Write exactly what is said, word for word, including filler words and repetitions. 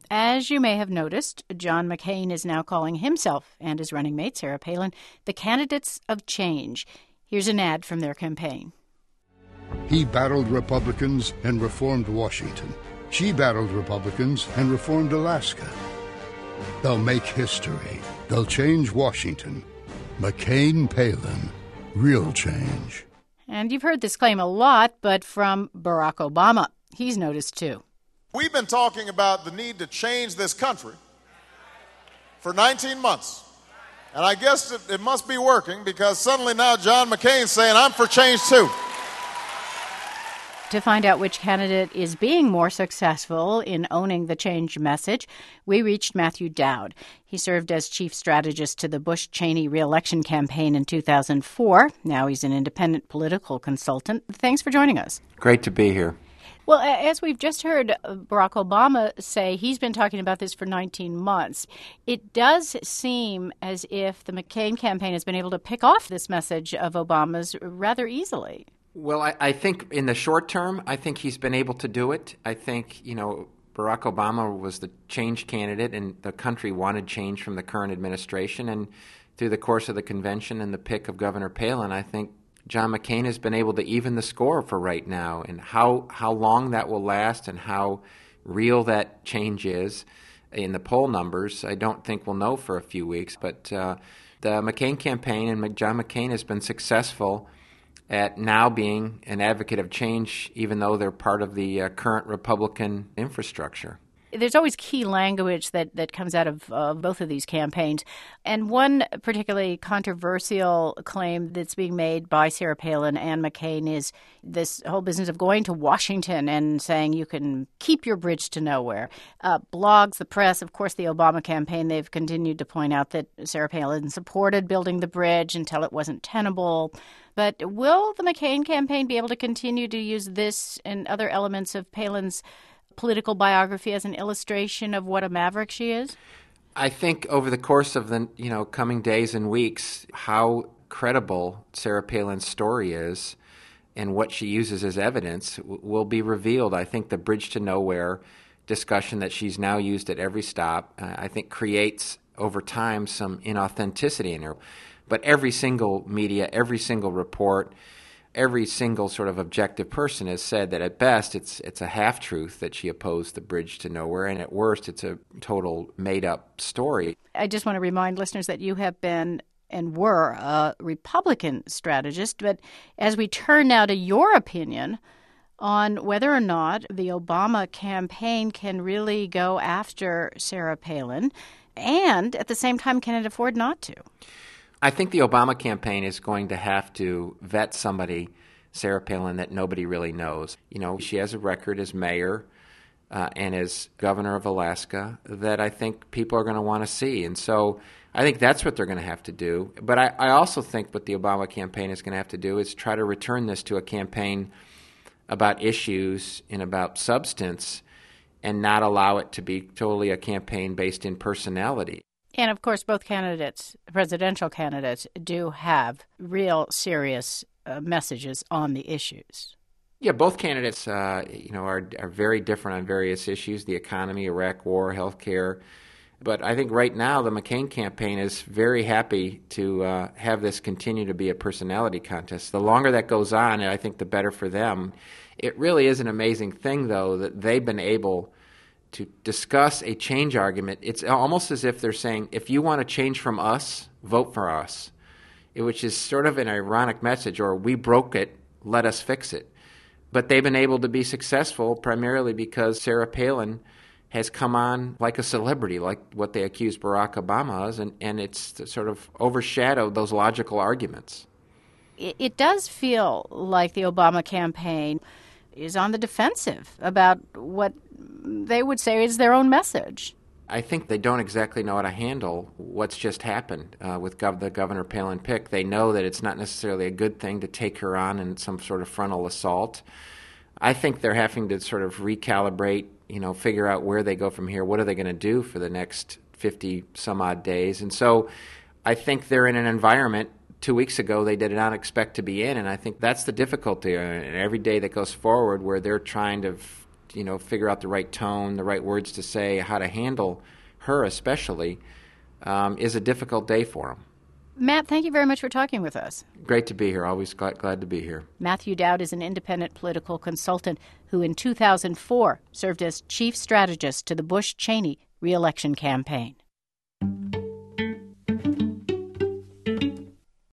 As you may have noticed, John McCain is now calling himself and his running mate, Sarah Palin, the candidates of change. Here's an ad from their campaign. He battled Republicans and reformed Washington. She battled Republicans and reformed Alaska. They'll make history. They'll change Washington. McCain-Palin. Real change. And you've heard this claim a lot, but from Barack Obama. He's noticed too. We've been talking about the need to change this country for nineteen months. And I guess it, it must be working because suddenly now John McCain's saying, I'm for change too. To find out which candidate is being more successful in owning the change message, we reached Matthew Dowd. He served as chief strategist to the Bush-Cheney re-election campaign in two thousand four. Now he's an independent political consultant. Thanks for joining us. Great to be here. Well, as we've just heard Barack Obama say, he's been talking about this for nineteen months. It does seem as if the McCain campaign has been able to pick off this message of Obama's rather easily. Well, I, I think in the short term, I think he's been able to do it. I think, you know, Barack Obama was the change candidate, and the country wanted change from the current administration. And through the course of the convention and the pick of Governor Palin, I think John McCain has been able to even the score for right now. And how, how long that will last and how real that change is in the poll numbers, I don't think we'll know for a few weeks. But uh, the McCain campaign and John McCain has been successful at now being an advocate of change, even though they're part of the uh, current Republican infrastructure. There's always key language that, that comes out of uh, both of these campaigns. And one particularly controversial claim that's being made by Sarah Palin and McCain is this whole business of going to Washington and saying you can keep your bridge to nowhere. Uh, blogs, the press, of course, the Obama campaign, they've continued to point out that Sarah Palin supported building the bridge until it wasn't tenable. But will the McCain campaign be able to continue to use this and other elements of Palin's political biography as an illustration of what a maverick she is? I think over the course of the you know coming days and weeks, how credible Sarah Palin's story is and what she uses as evidence w- will be revealed. I think the bridge to nowhere discussion that she's now used at every stop, uh, I think creates over time some inauthenticity in her. But every single media, every single report, every single sort of objective person has said that at best it's it's a half-truth that she opposed the bridge to nowhere, and at worst it's a total made-up story. I just want to remind listeners that you have been and were a Republican strategist, but as we turn now to your opinion on whether or not the Obama campaign can really go after Sarah Palin, and at the same time can it afford not to? I think the Obama campaign is going to have to vet somebody, Sarah Palin, that nobody really knows. You know, she has a record as mayor uh, and as governor of Alaska that I think people are going to want to see. And so I think that's what they're going to have to do. But I, I also think what the Obama campaign is going to have to do is try to return this to a campaign about issues and about substance and not allow it to be totally a campaign based in personality. And, of course, both candidates, presidential candidates, do have real serious uh, messages on the issues. Yeah, both candidates, uh, you know, are are very different on various issues, the economy, Iraq war, healthcare. But I think right now the McCain campaign is very happy to uh, have this continue to be a personality contest. The longer that goes on, I think the better for them. It really is an amazing thing, though, that they've been able to discuss a change argument. It's almost as if they're saying, if you want to change from us, vote for us, which is sort of an ironic message, or we broke it, let us fix it. But they've been able to be successful primarily because Sarah Palin has come on like a celebrity, like what they accused Barack Obama of, and, and it's sort of overshadowed those logical arguments. It, it does feel like the Obama campaign is on the defensive about what they would say is their own message. I think they don't exactly know how to handle what's just happened uh, with gov- the Governor Palin pick. They know that it's not necessarily a good thing to take her on in some sort of frontal assault. I think they're having to sort of recalibrate, you know, figure out where they go from here. What are they going to do for the next fifty some odd days? And so I think they're in an environment two weeks ago they did not expect to be in, and I think that's the difficulty. And every day that goes forward where they're trying to you know, figure out the right tone, the right words to say, how to handle her especially, um, is a difficult day for him. Matt, thank you very much for talking with us. Great to be here. Always glad, glad to be here. Matthew Dowd is an independent political consultant who in two thousand four served as chief strategist to the Bush-Cheney re-election campaign.